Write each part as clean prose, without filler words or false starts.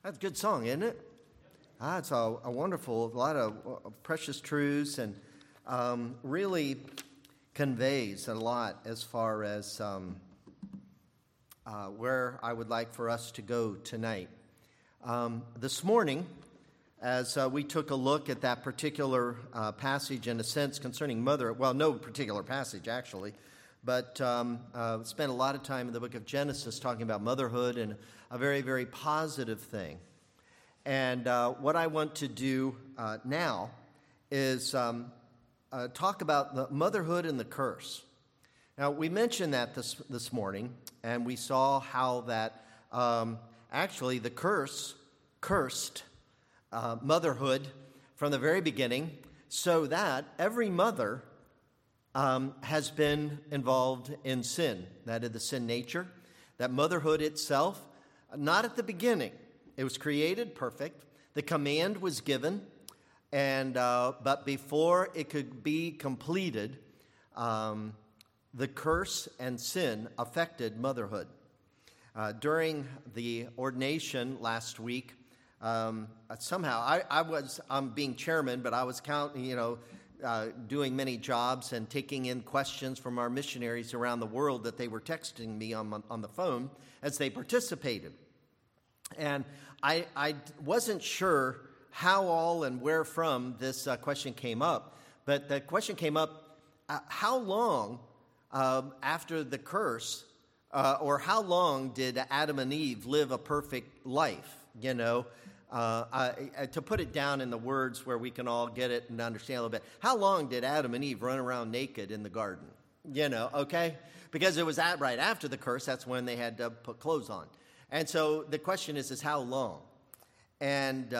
That's a good song, isn't it? It's a wonderful, a lot of precious truths and really conveys a lot as far as where I would like for us to go tonight. This morning, as we took a look at that particular passage in a sense concerning no particular passage actually, but spent a lot of time in the book of Genesis talking about motherhood and a very, very positive thing. And what I want to do now is talk about the motherhood and the curse. Now, we mentioned that this morning, and we saw how that actually the curse cursed motherhood from the very beginning, so that every mother has been involved in sin. That is the sin nature, that motherhood itself, not at the beginning. It was created perfect. The command was given, and but before it could be completed, the curse and sin affected motherhood. During the ordination last week, somehow I'm being chairman, but I was counting, doing many jobs and taking in questions from our missionaries around the world that they were texting me on the phone as they participated. And I wasn't sure how all and where from this question came up, but the question came up, how long after the curse, or how long did Adam and Eve live a perfect life, to put it down in the words where we can all get it and understand a little bit. How long did Adam and Eve run around naked in the garden? Okay? Because it was right after the curse, that's when they had to put clothes on. And so the question is how long? And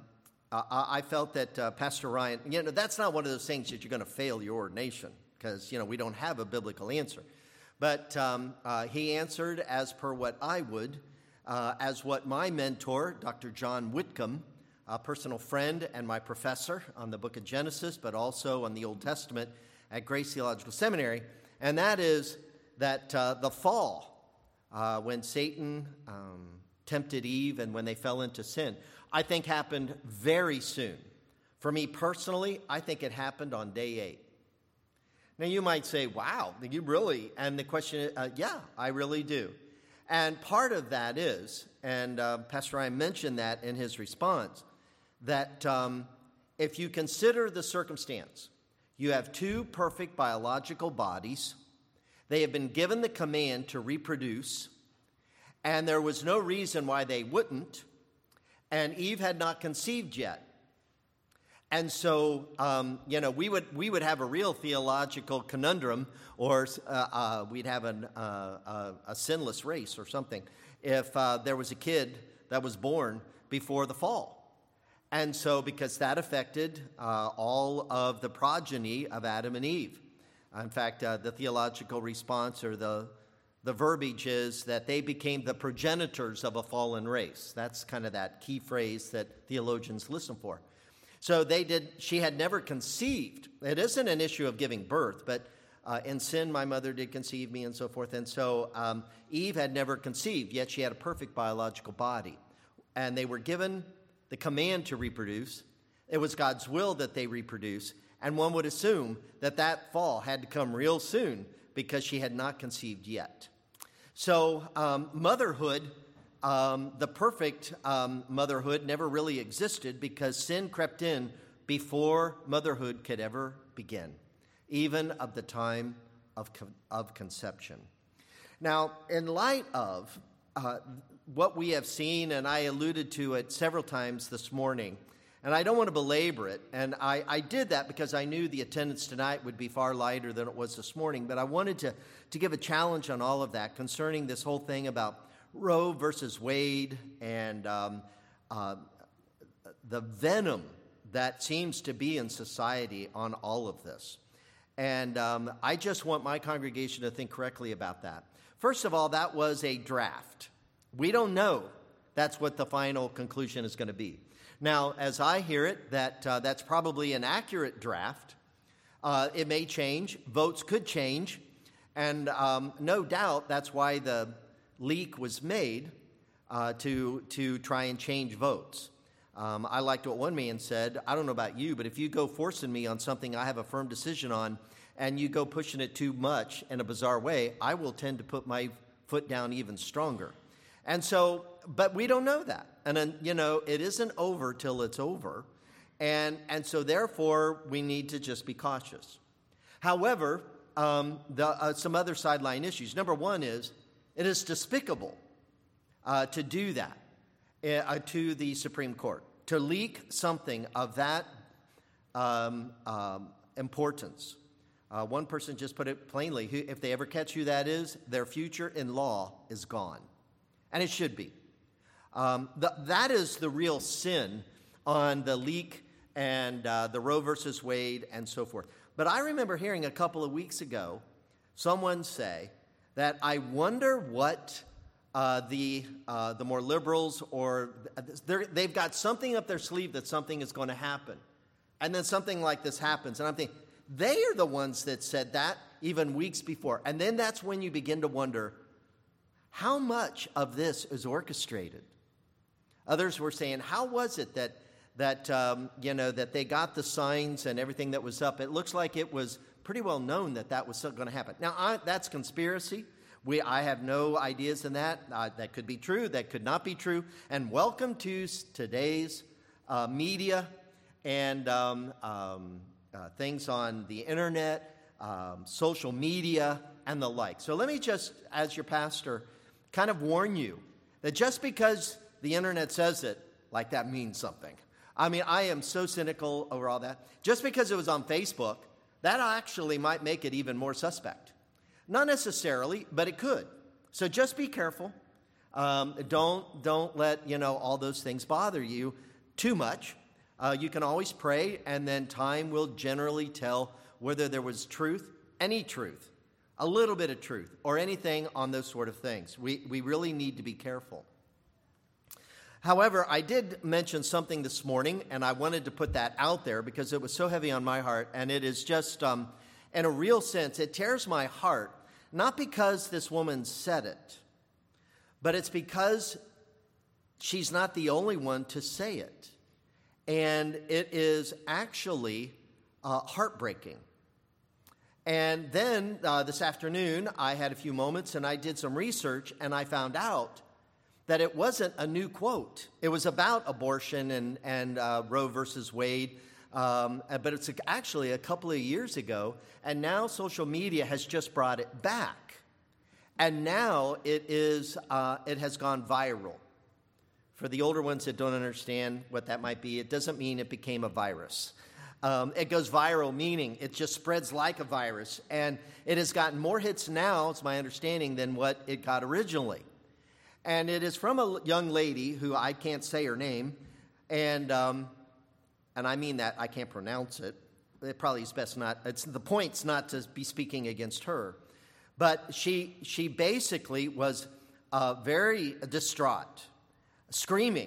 I felt that Pastor Ryan, that's not one of those things that you're going to fail your ordination because, we don't have a biblical answer. But he answered as per what I would, as what my mentor, Dr. John Whitcomb, a personal friend and my professor on the book of Genesis, but also on the Old Testament at Grace Theological Seminary, and that is that the fall, when Satan tempted Eve and when they fell into sin, I think happened very soon. For me personally, I think it happened on day 8. Now you might say, wow, you really? And the question is, yeah, I really do. And part of that is, and Pastor Ryan mentioned that in his response, that if you consider the circumstance, you have two perfect biological bodies. They have been given the command to reproduce, and there was no reason why they wouldn't, and Eve had not conceived yet. And so, we would have a real theological conundrum, or we'd have a sinless race or something, if there was a kid that was born before the fall. And so, because that affected all of the progeny of Adam and Eve. In fact, the theological response or the verbiage is that they became the progenitors of a fallen race. That's kind of that key phrase that theologians listen for. So she had never conceived. It isn't an issue of giving birth, but in sin my mother did conceive me and so forth. And so Eve had never conceived, yet she had a perfect biological body. And they were given the command to reproduce. It was God's will that they reproduce. And one would assume that fall had to come real soon because she had not conceived yet. So motherhood, the perfect motherhood never really existed because sin crept in before motherhood could ever begin, even of the time of conception. Now, in light of what we have seen, and I alluded to it several times this morning, and I don't want to belabor it, and I did that because I knew the attendance tonight would be far lighter than it was this morning, but I wanted to give a challenge on all of that concerning this whole thing about Roe versus Wade and the venom that seems to be in society on all of this. And I just want my congregation to think correctly about that. First of all, that was a draft. We don't know that's what the final conclusion is going to be. Now, as I hear it, that's probably an accurate draft. It may change. Votes could change. And no doubt that's why the leak was made. to try and change votes. I liked what one man said. I don't know about you, but if you go forcing me on something I have a firm decision on, and you go pushing it too much in a bizarre way, I will tend to put my foot down even stronger. And so, but we don't know that. And then, it isn't over till it's over. And so therefore, we need to just be cautious. However, some other sideline issues. Number one is, it is despicable to do that to the Supreme Court, to leak something of that importance. One person just put it plainly, if they ever catch who that is, their future in law is gone. And it should be. That is the real sin on the leak and the Roe versus Wade and so forth. But I remember hearing a couple of weeks ago someone say that I wonder what the more liberals they've got something up their sleeve that something is going to happen. And then something like this happens. And I'm thinking, they are the ones that said that even weeks before. And then that's when you begin to wonder, how much of this is orchestrated? Others were saying, how was it that they got the signs and everything that was up? It looks like it was pretty well known that was going to happen. Now, that's conspiracy. I have no ideas in that. That could be true. That could not be true. And welcome to today's media and things on the internet, social media, and the like. So let me just, as your pastor, kind of warn you that just because the internet says it, like that means something. I mean, I am so cynical over all that. Just because it was on Facebook, that actually might make it even more suspect. Not necessarily, but it could. So just be careful. Don't let all those things bother you too much. You can always pray, and then time will generally tell whether there was truth, any truth, a little bit of truth, or anything on those sort of things. We really need to be careful. However, I did mention something this morning, and I wanted to put that out there because it was so heavy on my heart, and it is just, in a real sense, it tears my heart, not because this woman said it, but it's because she's not the only one to say it. And it is actually heartbreaking. And then this afternoon, I had a few moments and I did some research, and I found out that it wasn't a new quote. It was about abortion and Roe versus Wade, but it's actually a couple of years ago, and now social media has just brought it back. And now it has gone viral. For the older ones that don't understand what that might be, it doesn't mean it became a virus. It goes viral, meaning it just spreads like a virus. And it has gotten more hits now, it's my understanding, than what it got originally. And it is from a young lady who I can't say her name, and I mean that, I can't pronounce it. It probably is best not, the point's not to be speaking against her. But she basically was very distraught, screaming.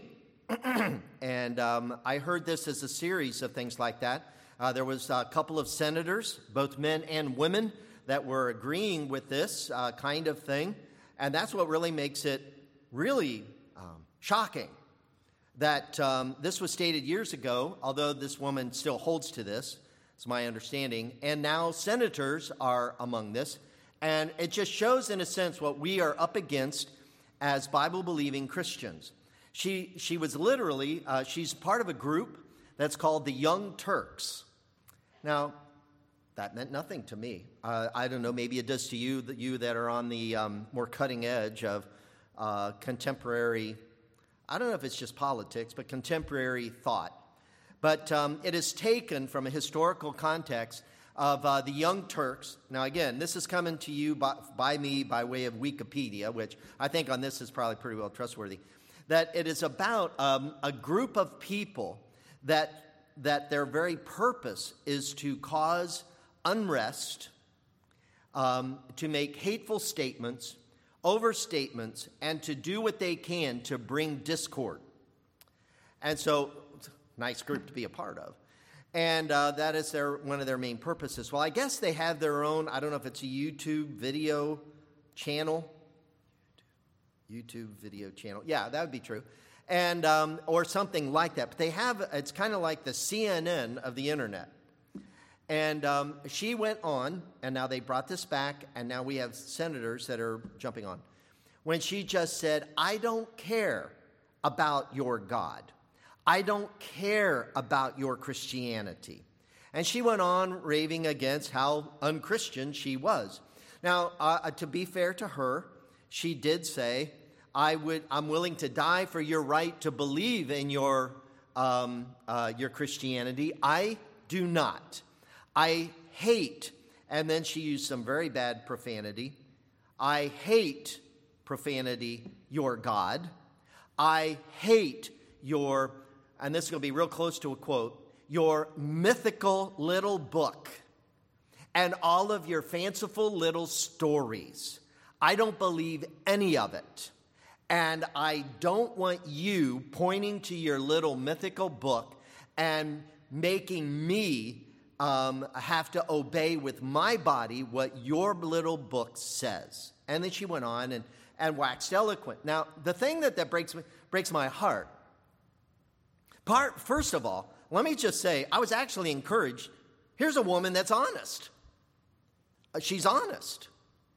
And I heard this as a series of things like that. There was a couple of senators, both men and women, that were agreeing with this kind of thing. And that's what really makes it really shocking that this was stated years ago, although this woman still holds to this, it's my understanding. And now senators are among this. And it just shows, in a sense, what we are up against as Bible-believing Christians. She was literally, she's part of a group that's called the Young Turks. Now, that meant nothing to me. I don't know, maybe it does to you that are on the more cutting edge of contemporary, I don't know if it's just politics, but contemporary thought. But it is taken from a historical context of the Young Turks. Now, again, this is coming to you by me by way of Wikipedia, which I think on this is probably pretty well trustworthy. That it is about a group of people that their very purpose is to cause unrest, to make hateful statements, overstatements, and to do what they can to bring discord. And so, nice group to be a part of. And that is one of their main purposes. Well, I guess they have their own, I don't know if it's a YouTube video channel. YouTube video channel. Yeah, that would be true. And or something like that. But they have, it's kind of like the CNN of the internet. And she went on, and now they brought this back, and now we have senators that are jumping on. When she just said, I don't care about your God. I don't care about your Christianity. And she went on raving against how unchristian she was. Now, to be fair to her, she did say, I'm willing to die for your right to believe in your Christianity. I do not. I hate, and then she used some very bad profanity. I hate profanity, your God. I hate your, and this is going to be real close to a quote, your mythical little book and all of your fanciful little stories. I don't believe any of it. And I don't want you pointing to your little mythical book and making me have to obey with my body what your little book says. And then she went on and waxed eloquent. Now, the thing that breaks my heart, first of all, let me just say, I was actually encouraged. Here's a woman that's honest. She's honest.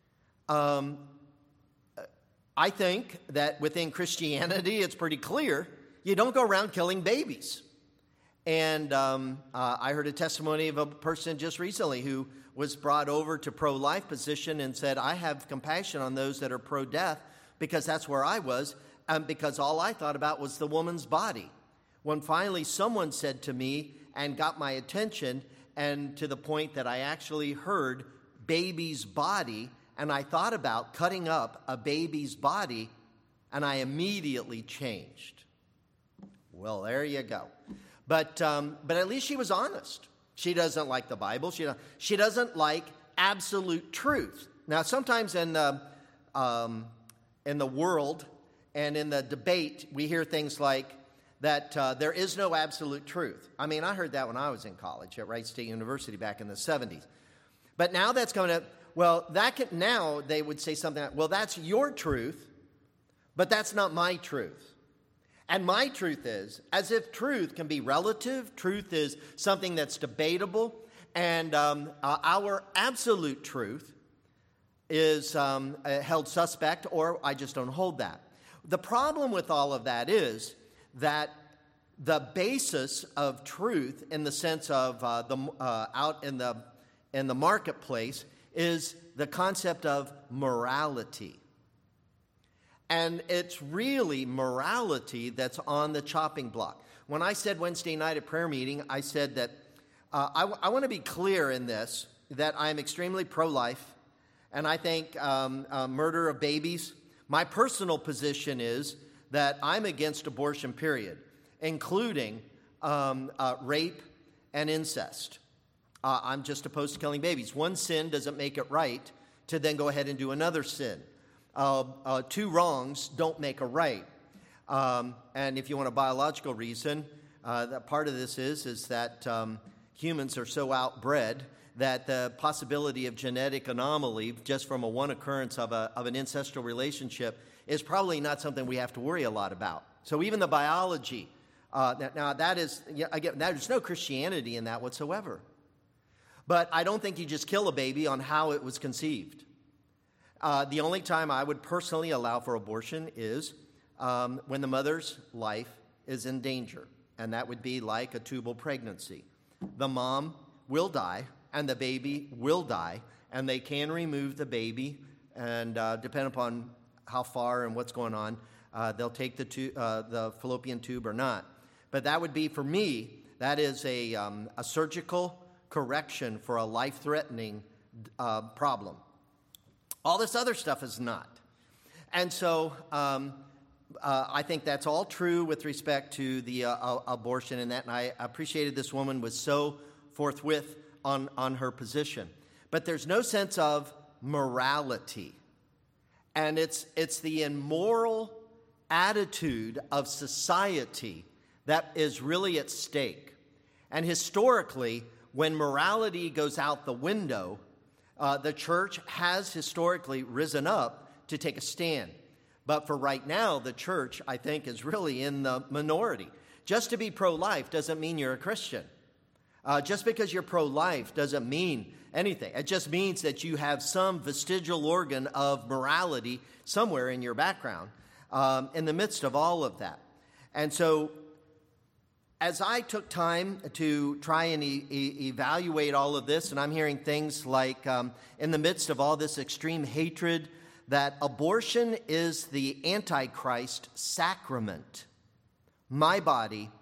I think that within Christianity, it's pretty clear you don't go around killing babies. And I heard a testimony of a person just recently who was brought over to pro-life position and said, I have compassion on those that are pro-death because that's where I was, and because all I thought about was the woman's body. When finally someone said to me and got my attention, and to the point that I actually heard baby's body, and I thought about cutting up a baby's body, and I immediately changed. Well, there you go. But at least she was honest. She doesn't like the Bible. She doesn't like absolute truth. Now, sometimes in the world and in the debate, we hear things like that there is no absolute truth. I mean, I heard that when I was in college at Wright State University back in the 70s. But now that's coming up. Well, now they would say something like, well, that's your truth, but that's not my truth. And my truth is, as if truth can be relative, truth is something that's debatable, and our absolute truth is held suspect, or I just don't hold that. The problem with all of that is that the basis of truth, in the sense of out in the marketplace, is the concept of morality. And it's really morality that's on the chopping block. When I said Wednesday night at prayer meeting, I said that I want to be clear in this, that I'm extremely pro-life, and I think murder of babies. My personal position is that I'm against abortion, period, including rape and incest. I'm just opposed to killing babies. One sin doesn't make it right to then go ahead and do another sin. Two wrongs don't make a right. And if you want a biological reason, that part of this is that humans are so outbred that the possibility of genetic anomaly just from one occurrence of an ancestral relationship is probably not something we have to worry a lot about. So even the biology, now that is, again, there's no Christianity in that whatsoever. But I don't think you just kill a baby on how it was conceived. The only time I would personally allow for abortion is when the mother's life is in danger, and that would be like a tubal pregnancy. The mom will die, and the baby will die, and they can remove the baby, and depending upon how far and what's going on, they'll take the fallopian tube or not. But that would be, for me, that is a surgical correction for a life-threatening problem. All this other stuff is not. And so I think that's all true with respect to the abortion and that. And I appreciated this woman was so forthwith on her position. But there's no sense of morality. And it's the immoral attitude of society that is really at stake. And historically, when morality goes out the window, the church has historically risen up to take a stand. But for right now, the church, I think, is really in the minority. Just to be pro-life doesn't mean you're a Christian. Just because you're pro-life doesn't mean anything. It just means that you have some vestigial organ of morality somewhere in your background in the midst of all of that. And so as I took time to try and evaluate all of this, and I'm hearing things like in the midst of all this extreme hatred, that abortion is the Antichrist sacrament. My body,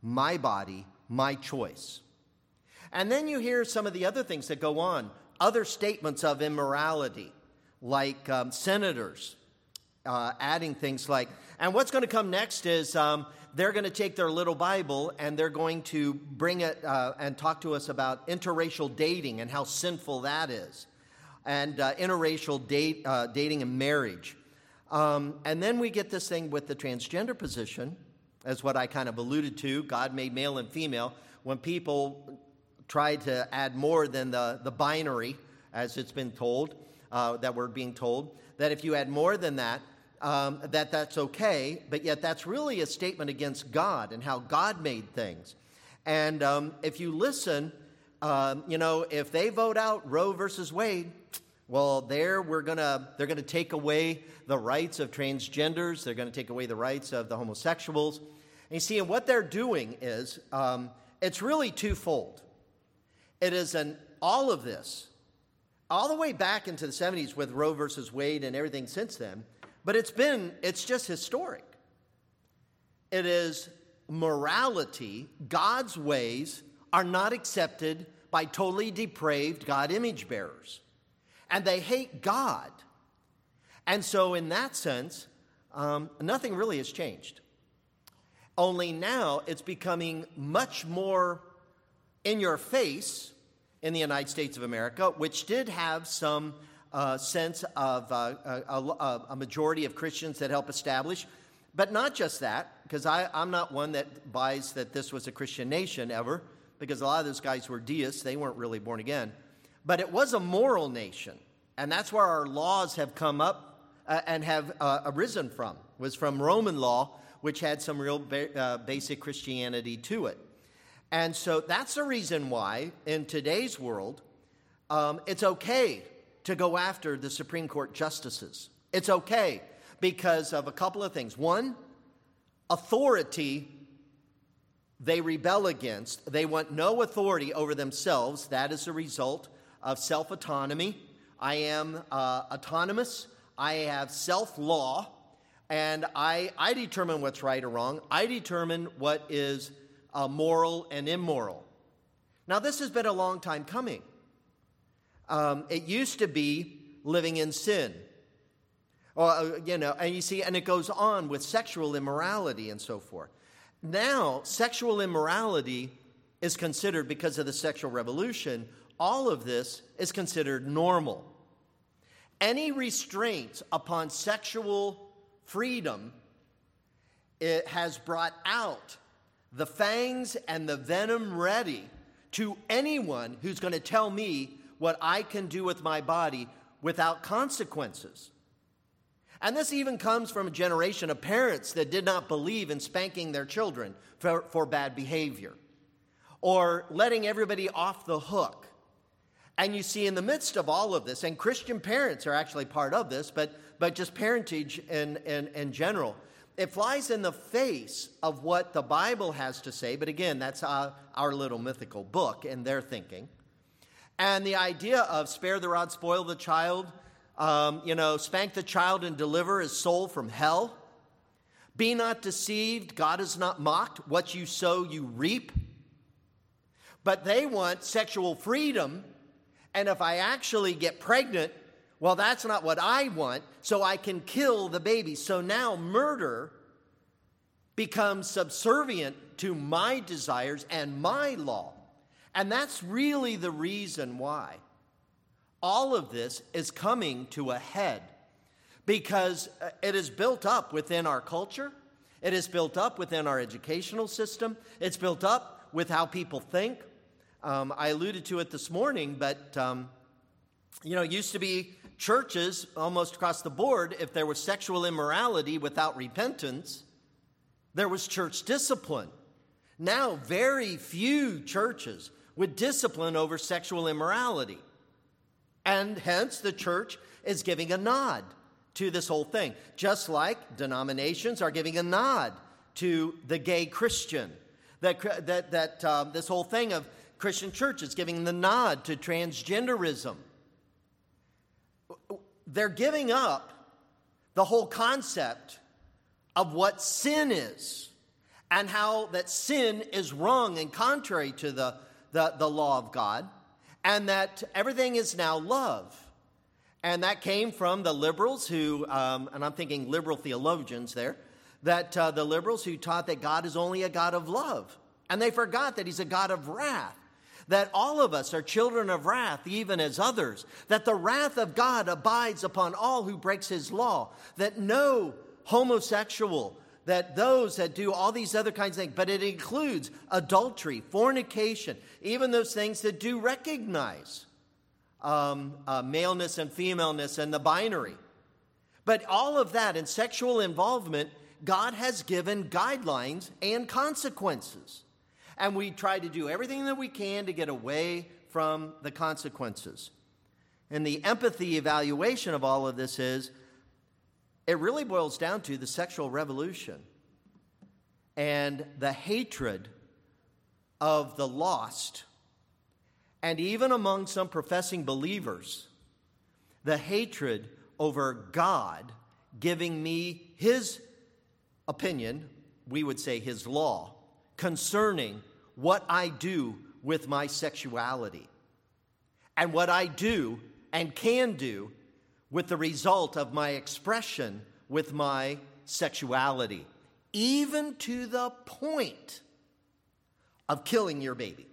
my choice. And then you hear some of the other things that go on, other statements of immorality, like senators adding things like, and what's going to come next is they're going to take their little Bible and they're going to bring it and talk to us about interracial dating and how sinful that is, and interracial dating and marriage. And then we get this thing with the transgender position, as what I kind of alluded to, God made male and female, when people try to add more than the binary, as it's been told, that we're being told, that if you add more than that, that's okay, but yet that's really a statement against God and how God made things. And if you listen, if they vote out Roe versus Wade, well, they're going to take away the rights of transgenders. They're going to take away the rights of the homosexuals. And you see, and what they're doing is, it's really twofold. It is all of this, all the way back into the 70s with Roe versus Wade and everything since then, but it's just historic. It is morality. God's ways are not accepted by totally depraved God image bearers. And they hate God. And so in that sense, nothing really has changed. Only now it's becoming much more in your face in the United States of America, which did have some sense of a majority of Christians that help establish. But not just that, because I'm not one that buys that this was a Christian nation ever, because a lot of those guys were deists. They weren't really born again. But it was a moral nation, and that's where our laws have come up and have arisen from, was from Roman law, which had some real basic Christianity to it. And so that's the reason why, in today's world, it's okay to go after the Supreme Court justices. It's okay because of a couple of things. One, authority they rebel against. They want no authority over themselves. That is a result of self-autonomy. I am autonomous. I have self-law. And I determine what's right or wrong. I determine what is moral and immoral. Now, this has been a long time coming. It used to be living in sin. And you see, and it goes on with sexual immorality and so forth. Now, sexual immorality is considered, because of the sexual revolution, all of this is considered normal. Any restraints upon sexual freedom, it has brought out the fangs and the venom ready to anyone who's going to tell me what I can do with my body without consequences. And this even comes from a generation of parents that did not believe in spanking their children for bad behavior or letting everybody off the hook. And you see, in the midst of all of this, and Christian parents are actually part of this, but just parentage in general, it flies in the face of what the Bible has to say. But again, that's our little mythical book and their thinking. And the idea of spare the rod, spoil the child, spank the child and deliver his soul from hell. Be not deceived, God is not mocked. What you sow, you reap. But they want sexual freedom. And if I actually get pregnant, well, that's not what I want, so I can kill the baby. So now murder becomes subservient to my desires and my law. And that's really the reason why all of this is coming to a head, because it is built up within our culture. It is built up within our educational system. It's built up with how people think. I alluded to it this morning, but, it used to be churches almost across the board, if there was sexual immorality without repentance, there was church discipline. Now, very few churches would discipline over sexual immorality. And hence, the church is giving a nod to this whole thing, just like denominations are giving a nod to the gay Christian. This whole thing of Christian churches giving the nod to transgenderism. They're giving up the whole concept of what sin is and how that sin is wrong and contrary to the law of God, and that everything is now love. And that came from the liberals who, and I'm thinking liberal theologians there, that the liberals who taught that God is only a God of love. And they forgot that he's a God of wrath. That all of us are children of wrath, even as others. That the wrath of God abides upon all who breaks his law. That no homosexual, that those that do all these other kinds of things, but it includes adultery, fornication, even those things that do recognize maleness and femaleness and the binary. But all of that in sexual involvement, God has given guidelines and consequences. And we try to do everything that we can to get away from the consequences. And the empathy evaluation of all of this is, it really boils down to the sexual revolution and the hatred of the lost. And even among some professing believers, the hatred over God giving me his opinion, we would say his law, concerning what I do with my sexuality and what I do and can do with the result of my expression with my sexuality, even to the point of killing your baby.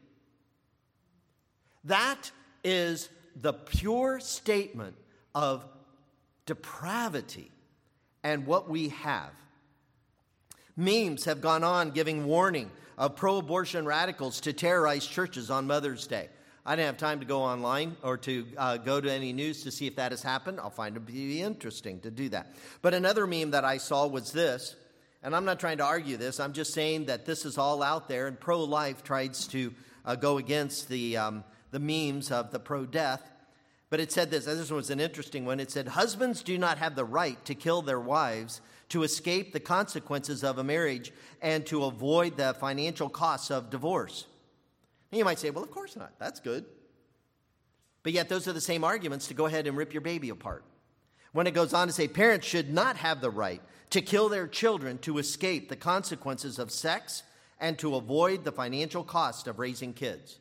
That is the pure statement of depravity and what we have. Memes have gone on giving warning of pro-abortion radicals to terrorize churches on Mother's Day. I didn't have time to go online or to go to any news to see if that has happened. I'll find it to be interesting to do that. But another meme that I saw was this, and I'm not trying to argue this. I'm just saying that this is all out there, and pro-life tries to go against the memes of the pro-death. But it said this. This was an interesting one. It said, husbands do not have the right to kill their wives to escape the consequences of a marriage and to avoid the financial costs of divorce. And you might say, well, of course not. That's good. But yet those are the same arguments to go ahead and rip your baby apart. When it goes on to say parents should not have the right to kill their children to escape the consequences of sex and to avoid the financial cost of raising kids.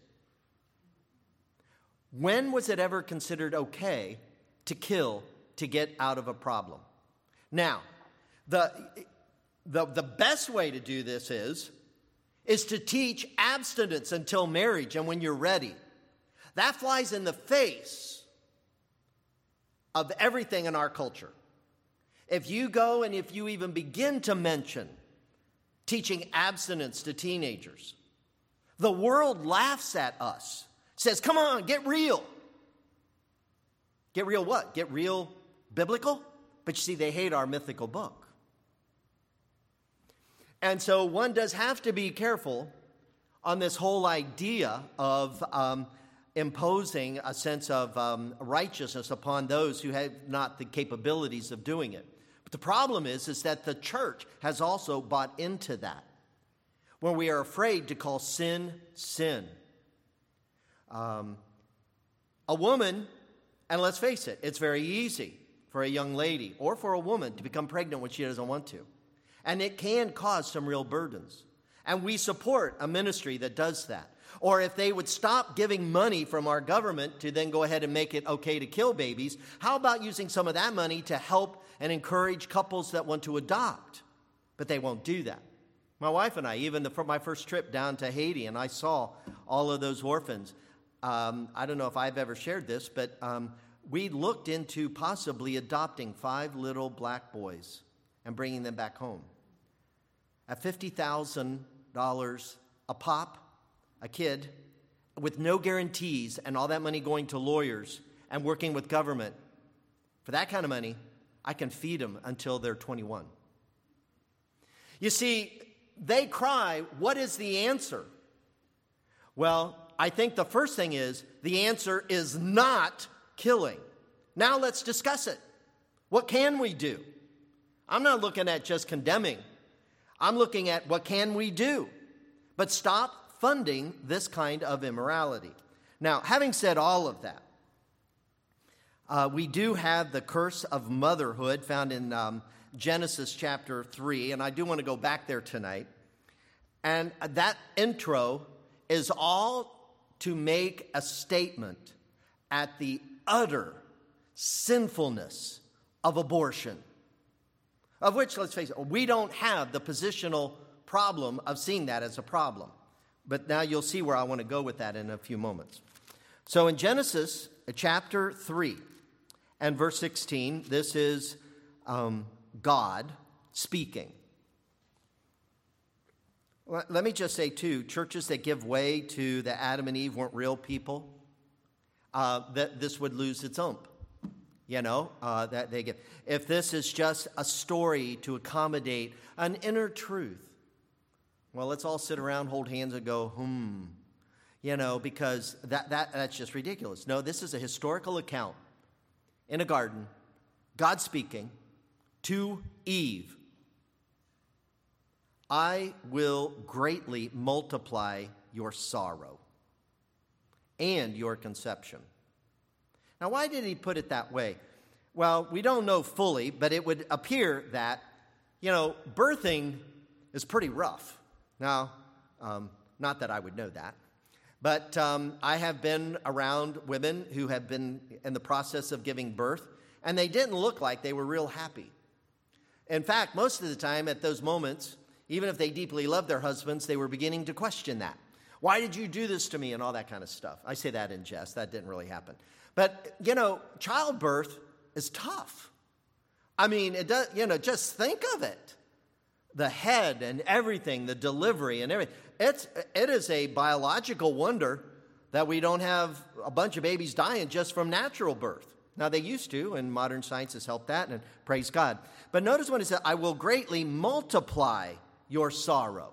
When was it ever considered okay to kill to get out of a problem? Now, the best way to do this is to teach abstinence until marriage and when you're ready. That flies in the face of everything in our culture. If you go and if you even begin to mention teaching abstinence to teenagers, the world laughs at us, says, come on, get real. Get real what? Get real biblical? But you see, they hate our mythical book. And so one does have to be careful on this whole idea of imposing a sense of righteousness upon those who have not the capabilities of doing it. But the problem is that the church has also bought into that, when we are afraid to call sin, sin. A woman, and let's face it, it's very easy for a young lady or for a woman to become pregnant when she doesn't want to. And it can cause some real burdens. And we support a ministry that does that. Or if they would stop giving money from our government to then go ahead and make it okay to kill babies, how about using some of that money to help and encourage couples that want to adopt? But they won't do that. My wife and I, even for my first trip down to Haiti, and I saw all of those orphans. I don't know if I've ever shared this, but we looked into possibly adopting 5 little black boys and bringing them back home. At $50,000 a pop, a kid, with no guarantees and all that money going to lawyers and working with government. For that kind of money, I can feed them until they're 21. You see, they cry, what is the answer? Well, I think the first thing is, the answer is not killing. Now let's discuss it. What can we do? I'm not looking at just condemning. I'm looking at what can we do? But stop funding this kind of immorality. Now, having said all of that, we do have the curse of motherhood found in Genesis chapter 3, and I do want to go back there tonight. And that intro is all to make a statement at the utter sinfulness of abortion, of which, let's face it, we don't have the positional problem of seeing that as a problem. But now you'll see where I want to go with that in a few moments. So in Genesis chapter 3 and verse 16, this is God speaking. Well, let me just say, too, churches that give way to the Adam and Eve weren't real people, that this would lose its oomph. You know, that they give. If this is just a story to accommodate an inner truth, well, let's all sit around, hold hands, and go, you know, because that's just ridiculous. No, this is a historical account in a garden, God speaking to Eve. I will greatly multiply your sorrow and your conception. Now, why did he put it that way? Well, we don't know fully, but it would appear that, you know, birthing is pretty rough. Now, not that I would know that, but I have been around women who have been in the process of giving birth, and they didn't look like they were real happy. In fact, most of the time at those moments, even if they deeply loved their husbands, they were beginning to question that. Why did you do this to me and all that kind of stuff? I say that in jest. That didn't really happen. But, you know, childbirth is tough. I mean, it does, you know, just think of it. The head and everything, the delivery and everything. It is a biological wonder that we don't have a bunch of babies dying just from natural birth. Now, they used to, and modern science has helped that, and praise God. But notice when it says, I will greatly multiply your sorrow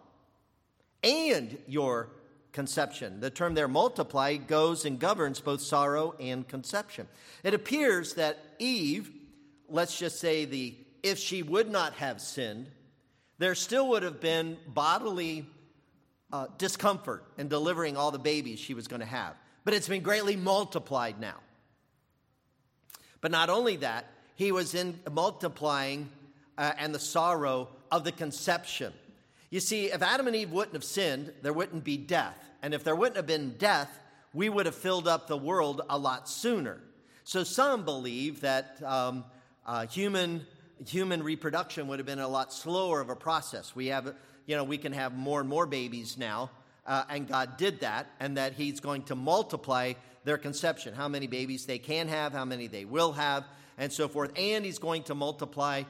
and your conception. The term there, multiply, goes and governs both sorrow and conception. It appears that Eve, let's just say if she would not have sinned, there still would have been bodily discomfort in delivering all the babies she was going to have. But it's been greatly multiplied now. But not only that, he was in multiplying and the sorrow of the conception. You see, if Adam and Eve wouldn't have sinned, there wouldn't be death. And if there wouldn't have been death, we would have filled up the world a lot sooner. So some believe that human reproduction would have been a lot slower of a process. We can have more and more babies now, and God did that, and that he's going to multiply their conception, how many babies they can have, how many they will have, and so forth. And he's going to multiply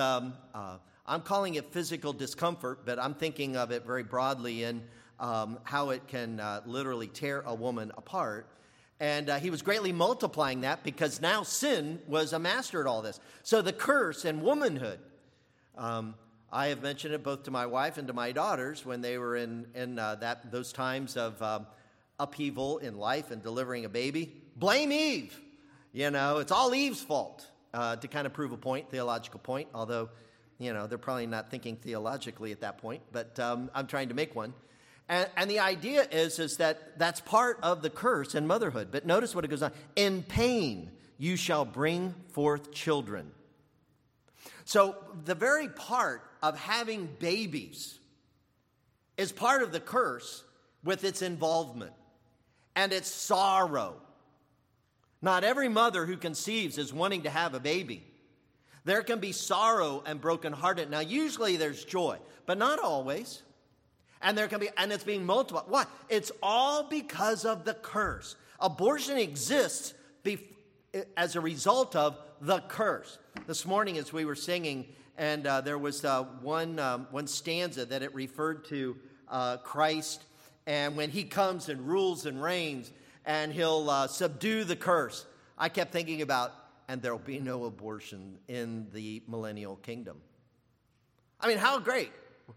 I'm calling it physical discomfort, but I'm thinking of it very broadly in how it can literally tear a woman apart. And he was greatly multiplying that because now sin was a master at all this. So the curse in womanhood, I have mentioned it both to my wife and to my daughters when they were in those times of upheaval in life and delivering a baby. Blame Eve. You know, it's all Eve's fault to kind of prove a point, theological point, although, you know, they're probably not thinking theologically at that point, but I'm trying to make one. And the idea is that that's part of the curse in motherhood. But notice what it goes on. In pain you shall bring forth children. So the very part of having babies is part of the curse with its involvement and its sorrow. Not every mother who conceives is wanting to have a baby. There can be sorrow and brokenhearted. Now, usually there's joy, but not always. And it's being multiplied. Why? It's all because of the curse. Abortion exists as a result of the curse. This morning, as we were singing, and there was one stanza that it referred to Christ, and when he comes and rules and reigns, and he'll subdue the curse. I kept thinking about and there will be no abortion in the millennial kingdom. I mean, how great.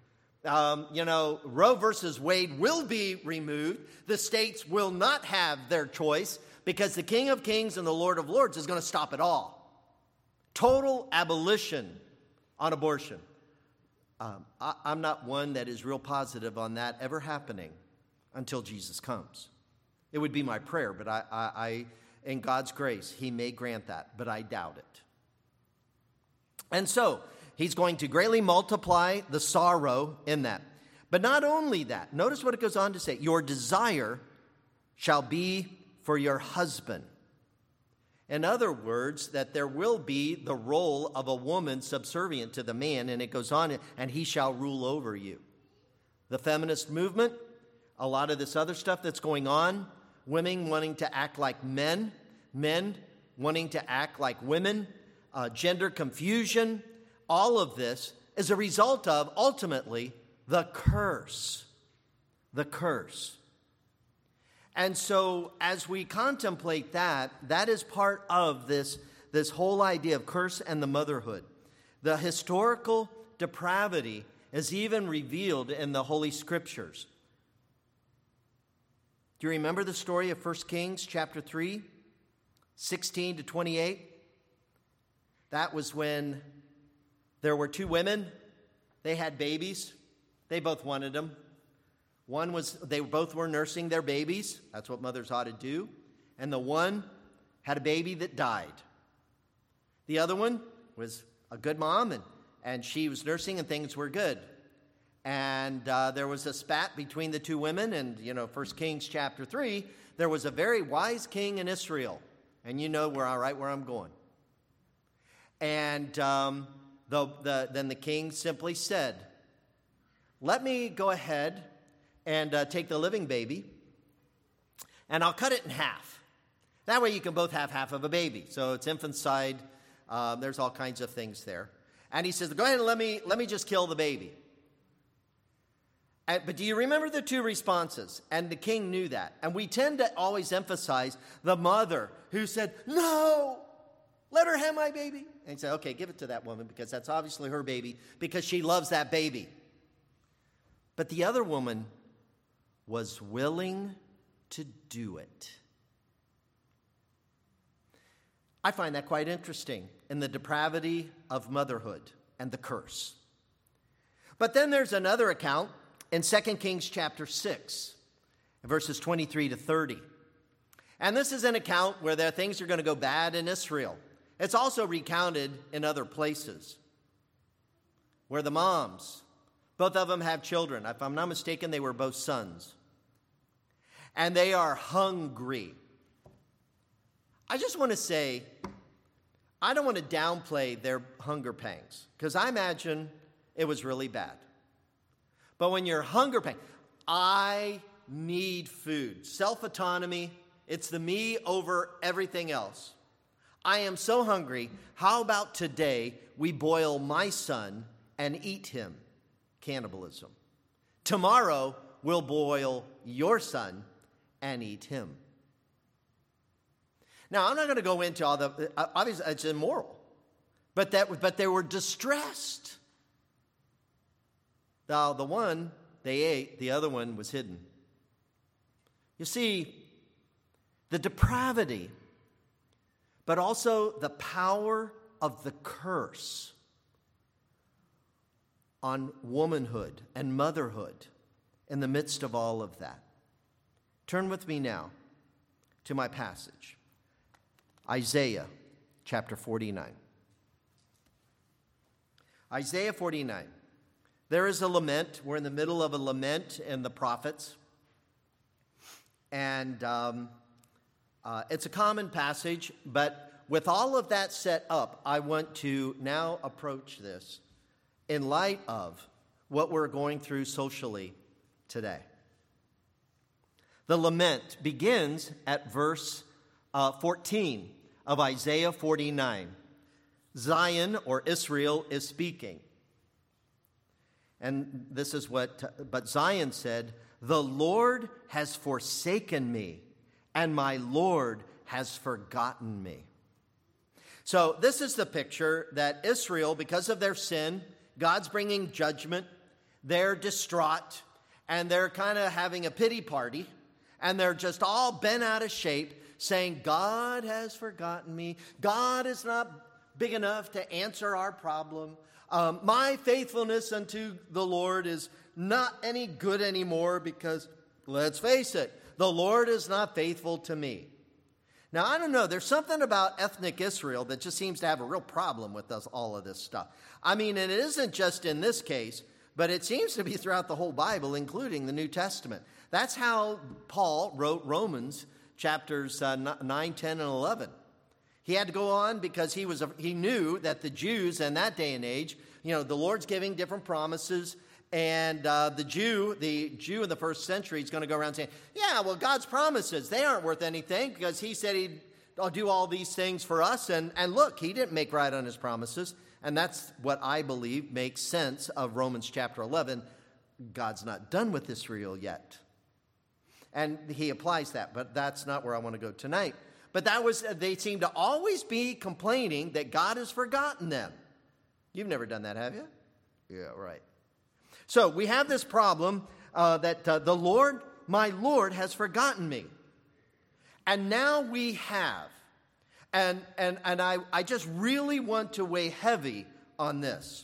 Roe versus Wade will be removed. The states will not have their choice because the King of Kings and the Lord of Lords is going to stop it all. Total abolition on abortion. I'm not one that is real positive on that ever happening until Jesus comes. It would be my prayer, but I in God's grace, he may grant that, but I doubt it. And so, he's going to greatly multiply the sorrow in that. But not only that, notice what it goes on to say, your desire shall be for your husband. In other words, that there will be the role of a woman subservient to the man, and it goes on, and he shall rule over you. The feminist movement, a lot of this other stuff that's going on, women wanting to act like men, men wanting to act like women, gender confusion, all of this is a result of, ultimately, the curse. The curse. And so, as we contemplate that, that is part of this whole idea of curse and the motherhood. The historical depravity is even revealed in the Holy Scriptures. Do you remember the story of 1 Kings chapter 3, 16 to 28? That was when there were two women. They had babies. They both wanted them. They both were nursing their babies. That's what mothers ought to do. And the one had a baby that died. The other one was a good mom, and she was nursing and things were good. And there was a spat between the two women. And, 1 Kings chapter 3, there was a very wise king in Israel. And you know where I'm going. And then the king simply said, let me go ahead and take the living baby, and I'll cut it in half. That way you can both have half of a baby. So it's infanticide. There's all kinds of things there. And he says, go ahead and let me just kill the baby. But do you remember the two responses? And the king knew that. And we tend to always emphasize the mother who said, no, let her have my baby. And he said, okay, give it to that woman because that's obviously her baby because she loves that baby. But the other woman was willing to do it. I find that quite interesting in the depravity of motherhood and the curse. But then there's another account in 2 Kings chapter 6, verses 23 to 30. And this is an account where things are going to go bad in Israel. It's also recounted in other places where the moms, both of them have children. If I'm not mistaken, they were both sons. And they are hungry. I just want to say, I don't want to downplay their hunger pangs, because I imagine it was really bad. But when you're hunger pangs, I need food. Self-autonomy, it's the me over everything else. I am so hungry. How about today we boil my son and eat him? Cannibalism. Tomorrow we'll boil your son and eat him. Now, I'm not going to go into all the, obviously it's immoral, but they were distressed. Now, the one they ate, the other one was hidden. You see, the depravity, but also the power of the curse on womanhood and motherhood in the midst of all of that. Turn with me now to my passage. Isaiah chapter 49. Isaiah 49. There is a lament. We're in the middle of a lament in the prophets. And it's a common passage, but with all of that set up, I want to now approach this in light of what we're going through socially today. The lament begins at verse 14 of Isaiah 49. Zion, or Israel, is speaking. And this is but Zion said, the Lord has forsaken me, and my Lord has forgotten me. So this is the picture that Israel, because of their sin, God's bringing judgment. They're distraught, and they're kind of having a pity party, and they're just all bent out of shape, saying, God has forgotten me. God is not big enough to answer our problem. My faithfulness unto the Lord is not any good anymore because, let's face it, the Lord is not faithful to me. Now, I don't know. There's something about ethnic Israel that just seems to have a real problem with all of this stuff. I mean, and it isn't just in this case, but it seems to be throughout the whole Bible, including the New Testament. That's how Paul wrote Romans chapters 9, 10, and 11. He had to go on because he knew that the Jews in that day and age, the Lord's giving different promises. And the Jew in the first century is going to go around saying, yeah, well, God's promises, they aren't worth anything because he said he'd do all these things for us. And look, he didn't make right on his promises. And that's what I believe makes sense of Romans chapter 11. God's not done with Israel yet. And he applies that, but that's not where I want to go tonight. But they seem to always be complaining that God has forgotten them. You've never done that, have you? Yeah, right. So we have this problem that the Lord, my Lord, has forgotten me. And now we have. And I just really want to weigh heavy on this.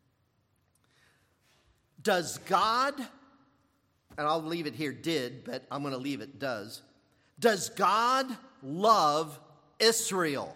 Does God, and I'll leave it here did, but I'm going to leave it does God love Israel?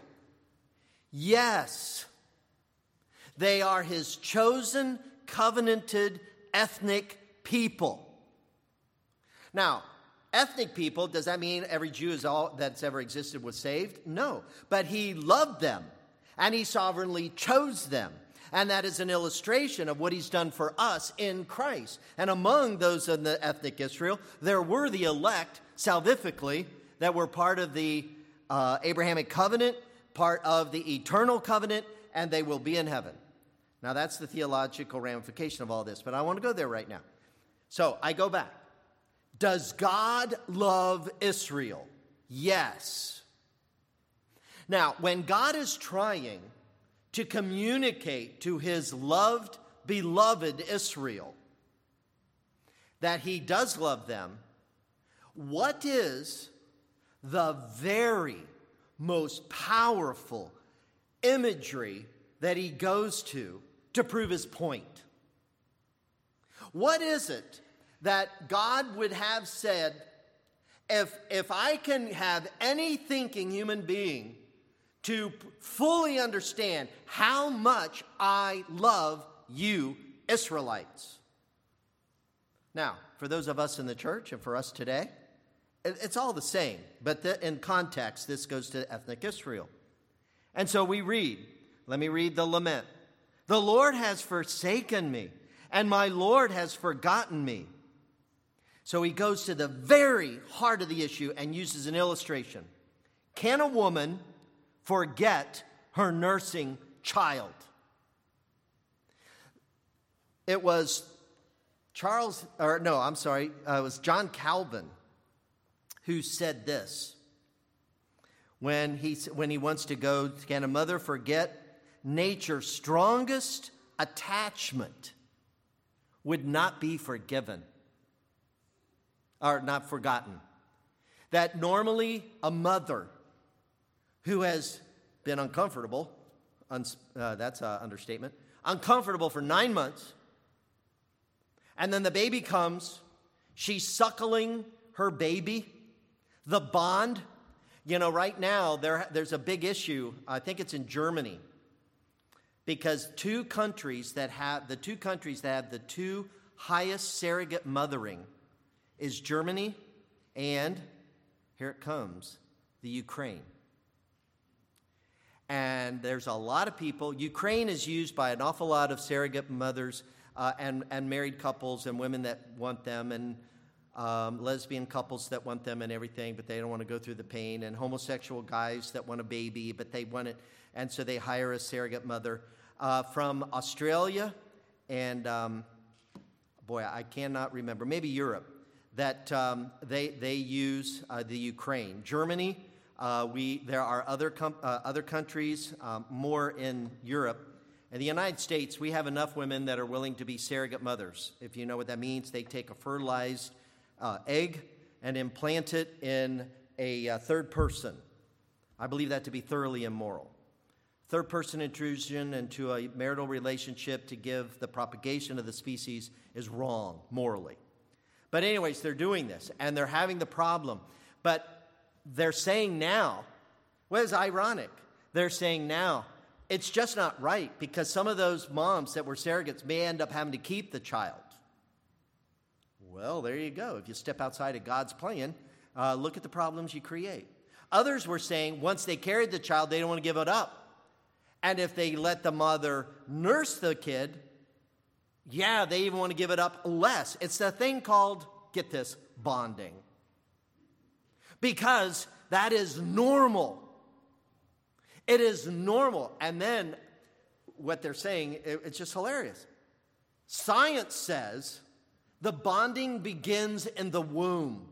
Yes. They are his chosen, covenanted, ethnic people. Now, ethnic people, does that mean every Jew that's ever existed was saved? No. But he loved them, and he sovereignly chose them. And that is an illustration of what he's done for us in Christ. And among those in the ethnic Israel, there were the elect, salvifically, that were part of the Abrahamic covenant, part of the eternal covenant, and they will be in heaven. Now, that's the theological ramification of all this, but I want to go there right now. So, I go back. Does God love Israel? Yes. Now, when God is trying to communicate to his loved, beloved Israel that he does love them, what is the very most powerful imagery that he goes to prove his point? What is it that God would have said, if I can have any thinking human being to fully understand how much I love you, Israelites? Now, for those of us in the church and for us today, it's all the same. But in context, this goes to ethnic Israel. And so we read, let me read the lament. The Lord has forsaken me, and my Lord has forgotten me. So he goes to the very heart of the issue and uses an illustration. Can a woman forget her nursing child? It was it was John Calvin who said this. When he wants to go, can a mother forget nature's strongest attachment would not be forgiven or not forgotten? That normally a mother who has been uncomfortable, that's an understatement, uncomfortable for 9 months, and then the baby comes, she's suckling her baby, the bond. Right now there's a big issue, I think it's in Germany, because the two countries that have the two highest surrogate mothering is Germany and, here it comes, the Ukraine. And there's a lot of people. Ukraine is used by an awful lot of surrogate mothers and married couples and women that want them, and lesbian couples that want them and everything, but they don't want to go through the pain, and homosexual guys that want a baby, but they want it, and so they hire a surrogate mother. From Australia and, I cannot remember, maybe Europe, that they use the Ukraine. Germany, There are other countries, more in Europe. In the United States, we have enough women that are willing to be surrogate mothers. If you know what that means, they take a fertilized egg and implant it in a third person. I believe that to be thoroughly immoral. Third-person intrusion into a marital relationship to give the propagation of the species is wrong, morally. But anyways, they're doing this, and they're having the problem. But they're saying now, what is ironic? They're saying now, it's just not right, because some of those moms that were surrogates may end up having to keep the child. Well, there you go. If you step outside of God's plan, look at the problems you create. Others were saying once they carried the child, they don't want to give it up. And if they let the mother nurse the kid, yeah, they even want to give it up less. It's the thing called, get this, bonding. Because that is normal. It is normal. And then what they're saying, it's just hilarious. Science says the bonding begins in the womb.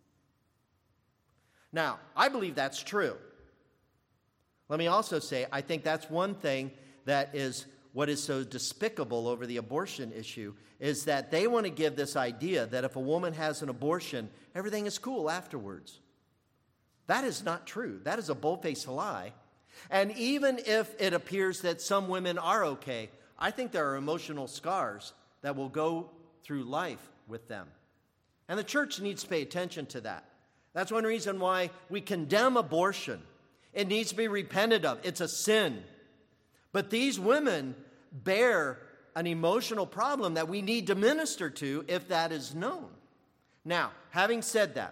Now, I believe that's true. Let me also say, I think that's one thing that is what is so despicable over the abortion issue, is that they want to give this idea that if a woman has an abortion, everything is cool afterwards. That is not true. That is a bold-faced lie. And even if it appears that some women are okay, I think there are emotional scars that will go through life with them. And the church needs to pay attention to that. That's one reason why we condemn abortion. It needs to be repented of. It's a sin. But these women bear an emotional problem that we need to minister to if that is known. Now, having said that,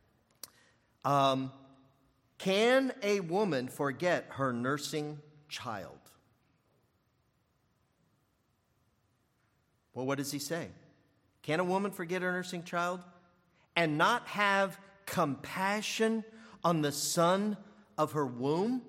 can a woman forget her nursing child? Well, what does he say? Can a woman forget her nursing child and not have compassion on the son of her womb?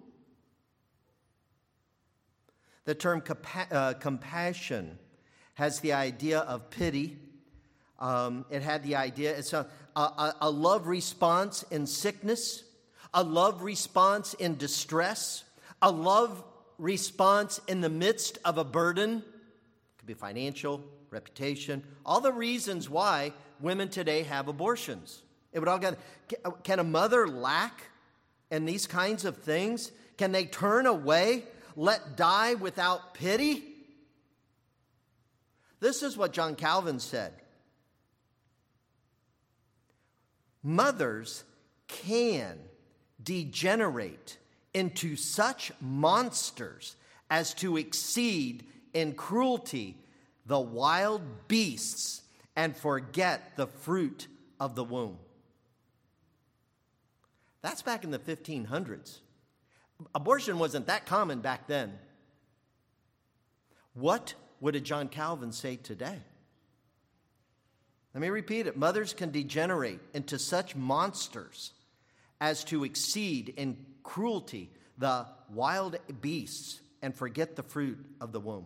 The term compassion has the idea of pity. It had the idea, it's a love response in sickness, a love response in distress, a love response in the midst of a burden. It could be financial, reputation, all the reasons why women today have abortions. It would all get. Can a mother lack in these kinds of things? Can they turn away, let die without pity? This is what John Calvin said. Mothers can degenerate into such monsters as to exceed in cruelty the wild beasts and forget the fruit of the womb. That's back in the 1500s. Abortion wasn't that common back then. What would a John Calvin say today? Let me repeat it. Mothers can degenerate into such monsters as to exceed in cruelty the wild beasts and forget the fruit of the womb.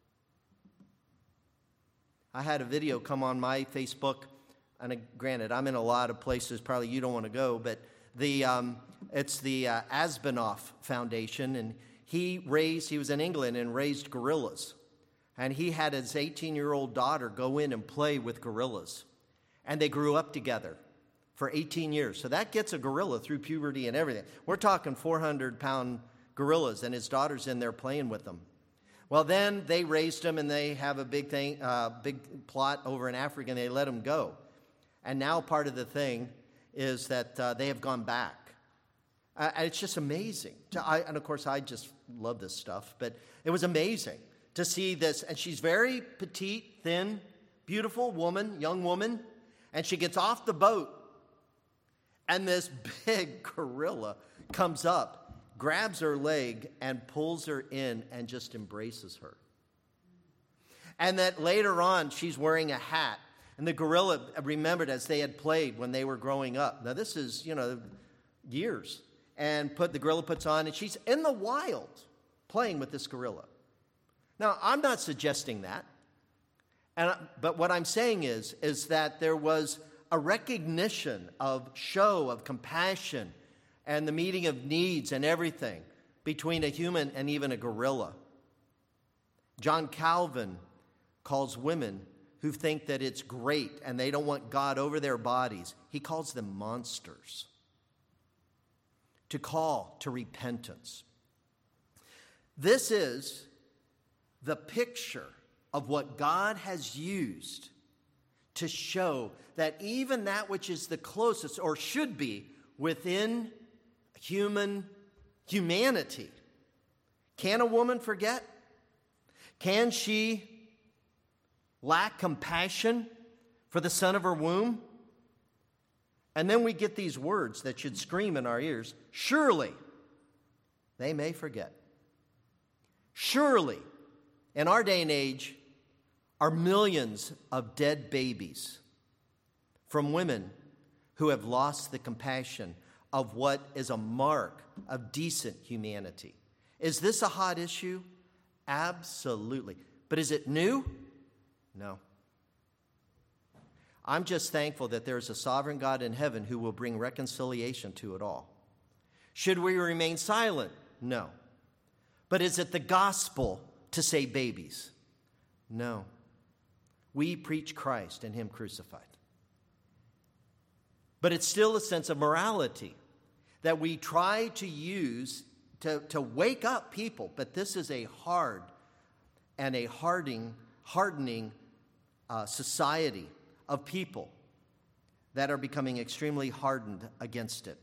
I had a video come on my Facebook, and granted, I'm in a lot of places probably you don't want to go, but it's the Asbenoff Foundation, and he was in England and raised gorillas. And he had his 18-year-old daughter go in and play with gorillas. And they grew up together for 18 years. So that gets a gorilla through puberty and everything. We're talking 400-pound gorillas, and his daughter's in there playing with them. Well, then they raised him, and they have a big plot over in Africa, and they let him go. And now part of the thing is that they have gone back. And it's just amazing. And of course, I just love this stuff, but it was amazing to see this. And she's very petite, thin, beautiful woman, young woman, and she gets off the boat, and this big gorilla comes up, grabs her leg, and pulls her in and just embraces her. And that later on, she's wearing a hat. And the gorilla remembered as they had played when they were growing up. Now, this is, years. And the gorilla puts on, and she's in the wild playing with this gorilla. Now, I'm not suggesting that. But what I'm saying is that there was a recognition of show, of compassion, and the meeting of needs and everything between a human and even a gorilla. John Calvin calls women who think that it's great and they don't want God over their bodies, he calls them monsters. To call to repentance. This is the picture of what God has used to show that even that which is the closest, or should be, within humanity. Can a woman forget? Can she lack compassion for the son of her womb? And then we get these words that should scream in our ears. Surely they may forget. Surely, in our day and age, are millions of dead babies from women who have lost the compassion of what is a mark of decent humanity. Is this a hot issue? Absolutely. But is it new? No. I'm just thankful that there's a sovereign God in heaven who will bring reconciliation to it all. Should we remain silent? No. But is it the gospel to save babies? No. We preach Christ and Him crucified. But it's still a sense of morality that we try to use to wake up people. But this is a hard and a hardening society of people that are becoming extremely hardened against it.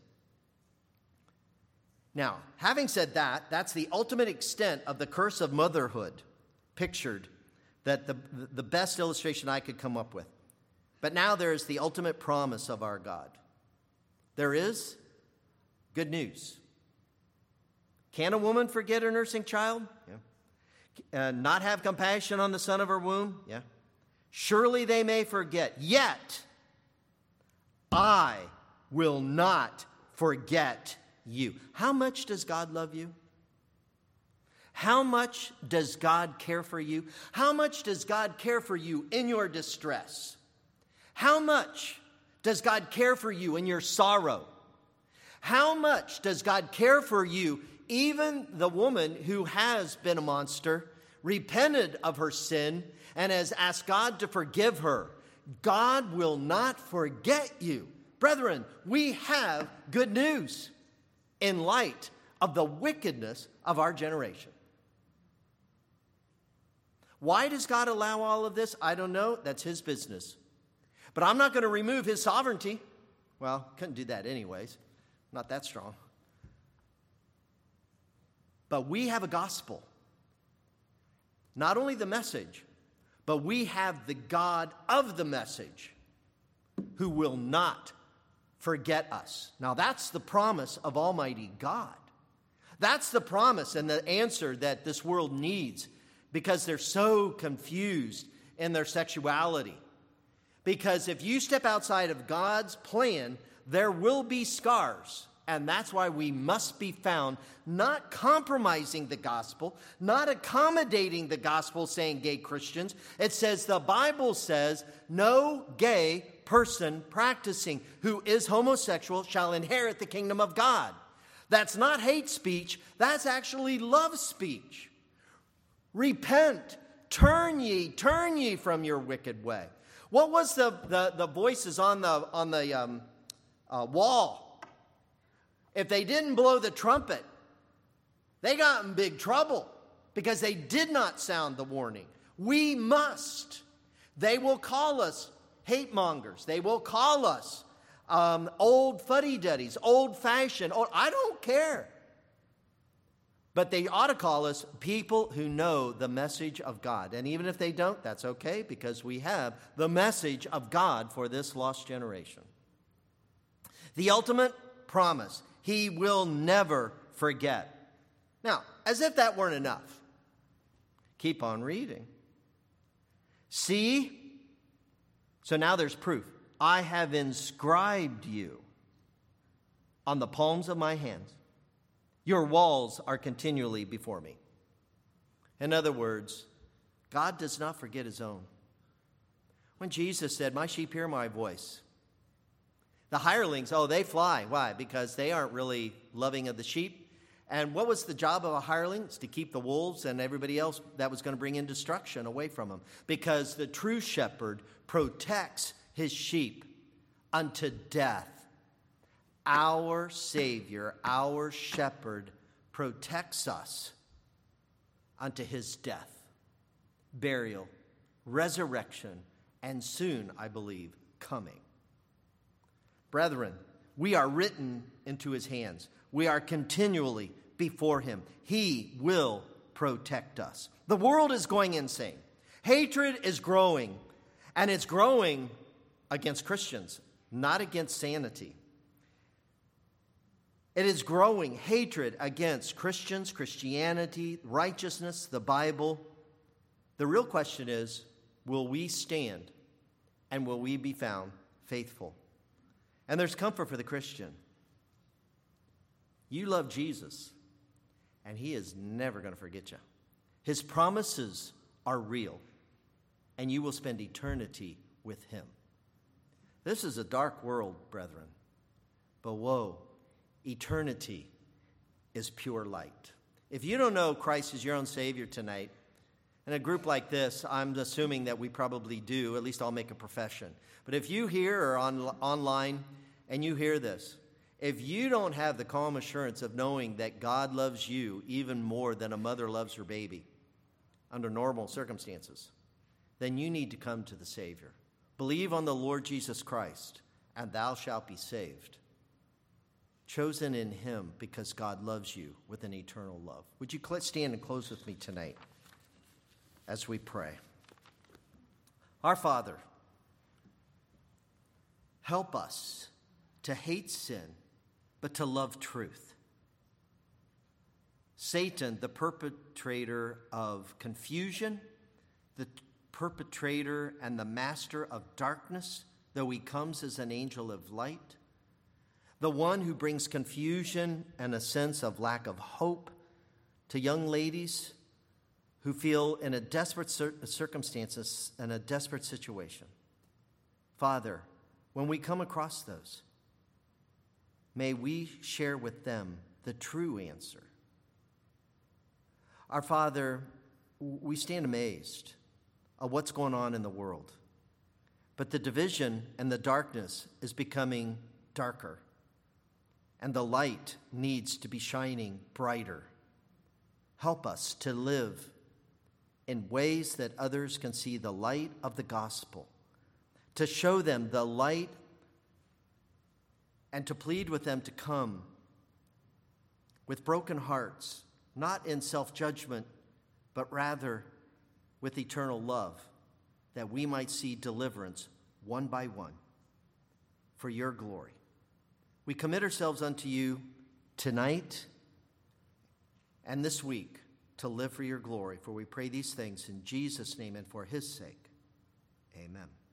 Now, having said that, that's the ultimate extent of the curse of motherhood pictured, that the best illustration I could come up with. But now there is the ultimate promise of our God. There is good news. Can a woman forget her nursing child? Yeah. Not have compassion on the son of her womb? Yeah. Surely they may forget, yet I will not forget you. How much does God love you? How much does God care for you? How much does God care for you in your distress? How much does God care for you in your sorrow? How much does God care for you, even the woman who has been a monster, repented of her sin, and has asked God to forgive her? God will not forget you. Brethren, we have good news in light of the wickedness of our generation. Why does God allow all of this? I don't know. That's His business. But I'm not going to remove His sovereignty. Well, couldn't do that anyways. Not that strong. But we have a gospel. Not only the message, but we have the God of the message who will not forget us. Now that's the promise of Almighty God. That's the promise and the answer that this world needs, because they're so confused in their sexuality. Because if you step outside of God's plan, there will be scars. And that's why we must be found not compromising the gospel, not accommodating the gospel, saying gay Christians. It says, the Bible says, no gay person practicing who is homosexual shall inherit the kingdom of God. That's not hate speech. That's actually love speech. Repent, turn ye from your wicked way. What was the voices on the wall? If they didn't blow the trumpet, they got in big trouble because they did not sound the warning. We must. They will call us hate mongers. They will call us old fuddy-duddies, old-fashioned. I don't care. But they ought to call us people who know the message of God. And even if they don't, that's okay, because we have the message of God for this lost generation. The ultimate promise: He will never forget. Now, as if that weren't enough, keep on reading. See, so now there's proof. I have inscribed you on the palms of my hands. Your walls are continually before me. In other words, God does not forget His own. When Jesus said, my sheep hear my voice, The hirelings, they fly. Why? Because they aren't really loving of the sheep. And what was the job of a hireling? It's to keep the wolves and everybody else that was going to bring in destruction away from them. Because the true shepherd protects his sheep unto death. Our Savior, our shepherd, protects us unto his death, burial, resurrection, and soon, I believe, coming. Brethren, we are written into his hands. We are continually before him. He will protect us. The world is going insane. Hatred is growing, and it's growing against Christians, not against sanity. It is growing hatred against Christians, Christianity, righteousness, the Bible. The real question is, will we stand and will we be found faithful? And there's comfort for the Christian. You love Jesus, and he is never going to forget you. His promises are real, and you will spend eternity with him. This is a dark world, brethren, but woe, eternity is pure light. If you don't know Christ as your own Savior tonight, in a group like this, I'm assuming that we probably do. At least I'll make a profession. But if you hear or online and you hear this, if you don't have the calm assurance of knowing that God loves you even more than a mother loves her baby under normal circumstances, then you need to come to the Savior. Believe on the Lord Jesus Christ, and thou shalt be saved. Chosen in him because God loves you with an eternal love. Would you stand and close with me tonight as we pray? Our Father, help us to hate sin, but to love truth. Satan, the perpetrator of confusion, the perpetrator and the master of darkness, though he comes as an angel of light, the one who brings confusion and a sense of lack of hope to young ladies who feel in a desperate circumstances and a desperate situation. Father, when we come across those, may we share with them the true answer. Our Father, we stand amazed at what's going on in the world. But the division and the darkness is becoming darker. And the light needs to be shining brighter. Help us to live in ways that others can see the light of the gospel, to show them the light and to plead with them to come with broken hearts, not in self-judgment, but rather with eternal love, that we might see deliverance one by one for your glory. We commit ourselves unto you tonight and this week to live for your glory, for we pray these things in Jesus' name and for his sake. Amen.